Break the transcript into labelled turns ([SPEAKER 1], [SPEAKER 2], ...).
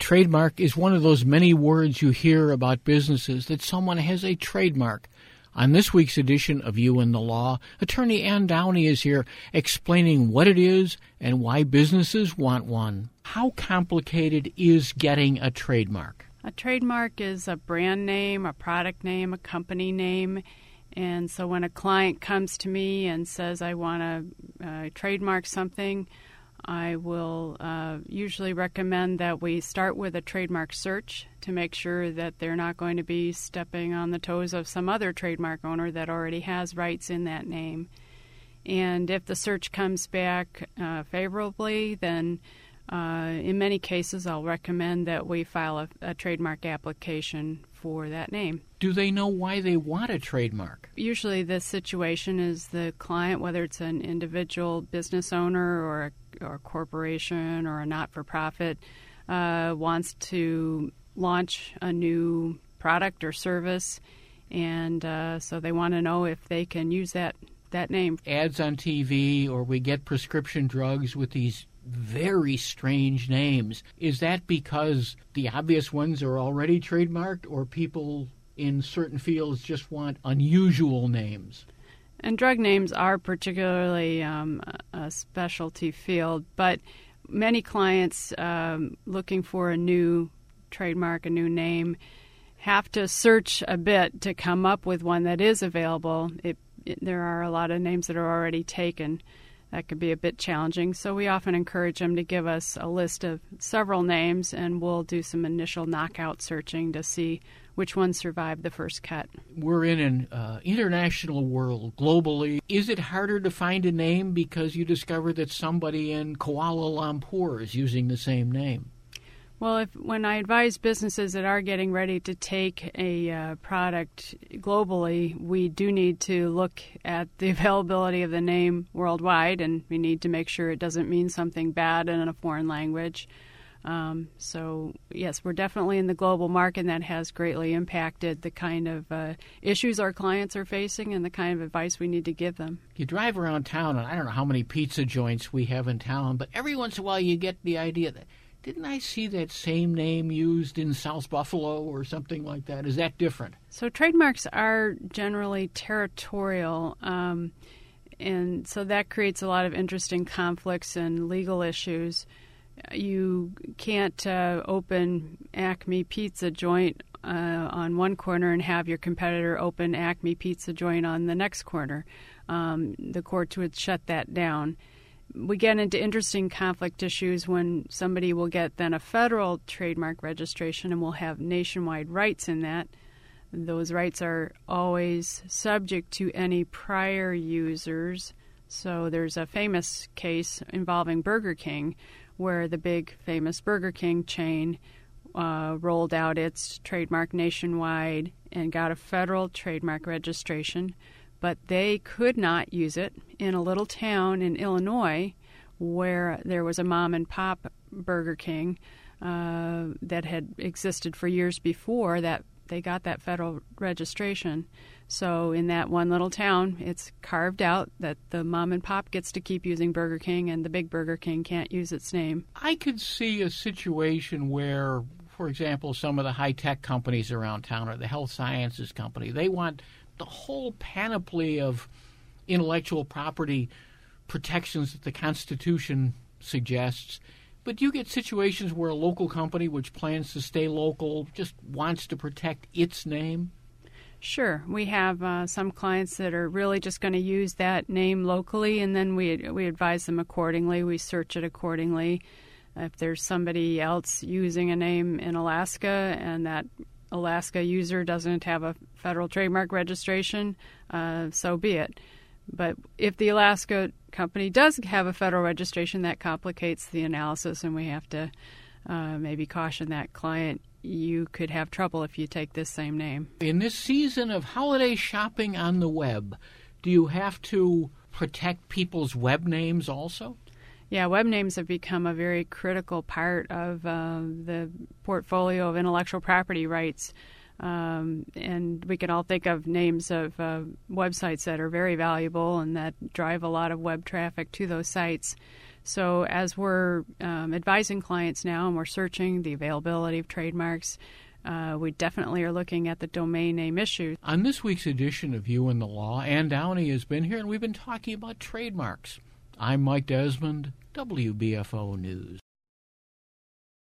[SPEAKER 1] trademark is one of those many words you hear about businesses that someone has a trademark. On this week's edition of You and the Law, attorney Ann Downey is here explaining what it is and why businesses want one. How complicated is getting a trademark?
[SPEAKER 2] A trademark is a brand name, a product name, a company name. And so when a client comes to me and says, I want to trademark something, I will usually recommend that we start with a trademark search to make sure that they're not going to be stepping on the toes of some other trademark owner that already has rights in that name. And if the search comes back favorably, then in many cases I'll recommend that we file a trademark application for that name.
[SPEAKER 1] Do they know why they want a trademark?
[SPEAKER 2] Usually the situation is the client, whether it's an individual business owner or a corporation or a not-for-profit, wants to launch a new product or service, and so they want to know if they can use that name.
[SPEAKER 1] Ads on TV, or we get prescription drugs with these very strange names. Is that because the obvious ones are already trademarked, or people in certain fields just want unusual names?
[SPEAKER 2] And drug names are particularly a specialty field, but many clients looking for a new trademark, a new name, have to search a bit to come up with one that is available. There are a lot of names that are already taken. That could be a bit challenging, so we often encourage them to give us a list of several names, and we'll do some initial knockout searching to see which ones survived the first cut.
[SPEAKER 1] We're in an international world, globally. Is it harder to find a name because you discover that somebody in Kuala Lumpur is using the same name?
[SPEAKER 2] Well, when I advise businesses that are getting ready to take a product globally, we do need to look at the availability of the name worldwide, and we need to make sure it doesn't mean something bad in a foreign language. So, yes, we're definitely in the global market, and that has greatly impacted the kind of issues our clients are facing and the kind of advice we need to give them.
[SPEAKER 1] You drive around town, and I don't know how many pizza joints we have in town, but every once in a while you get the idea that, didn't I see that same name used in South Buffalo or something like that? Is that different?
[SPEAKER 2] So trademarks are generally territorial, and so that creates a lot of interesting conflicts and legal issues. You can't open Acme Pizza Joint on one corner and have your competitor open Acme Pizza Joint on the next corner. The courts would shut that down. We get into interesting conflict issues when somebody will get then a federal trademark registration and will have nationwide rights in that. Those rights are always subject to any prior users. So there's a famous case involving Burger King where the big famous Burger King chain rolled out its trademark nationwide and got a federal trademark registration, but they could not use it in a little town in Illinois where there was a mom-and-pop Burger King that had existed for years before that they got that federal registration. So in that one little town, it's carved out that the mom-and-pop gets to keep using Burger King and the big Burger King can't use its name.
[SPEAKER 1] I could see a situation where, for example, some of the high-tech companies around town or the health sciences company, they want the whole panoply of intellectual property protections that the Constitution suggests. But you get situations where a local company which plans to stay local just wants to protect its name?
[SPEAKER 2] Sure. We have some clients that are really just going to use that name locally, and then we advise them accordingly. We search it accordingly. If there's somebody else using a name in Alaska and that Alaska user doesn't have a federal trademark registration, so be it. But if the Alaska company does have a federal registration, that complicates the analysis, and we have to maybe caution that client. You could have trouble if you take this same name.
[SPEAKER 1] In this season of holiday shopping on the web, do you have to protect people's web names also?
[SPEAKER 2] Yeah, web names have become a very critical part of the portfolio of intellectual property rights. And we can all think of names of websites that are very valuable and that drive a lot of web traffic to those sites. So as we're advising clients now and we're searching the availability of trademarks, we definitely are looking at the domain name issue.
[SPEAKER 1] On this week's edition of You and the Law, Ann Downey has been here, and we've been talking about trademarks. I'm Mike Desmond, WBFO News.